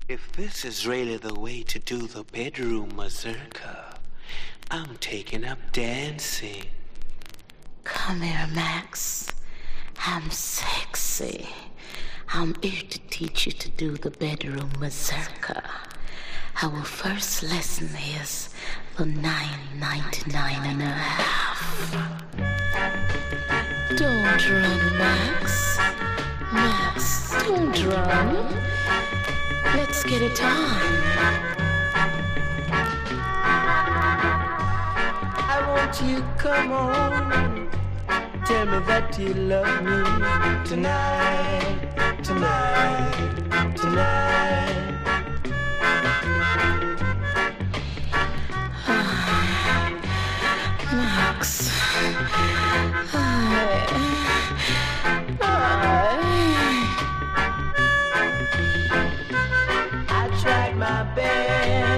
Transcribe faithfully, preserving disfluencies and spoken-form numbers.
If this is really the way to do the bedroom mazurka, I'm taking up dancing. Come here, Max. I'm sexy. I'm here to teach you to do the bedroom mazurka. Our first lesson is for nine ninety-nine and a half. Don't run, Max. Max, don't run. Let's get it on. I want you, come on. Tell me that you love me tonight, tonight, tonight. Max. I tried my best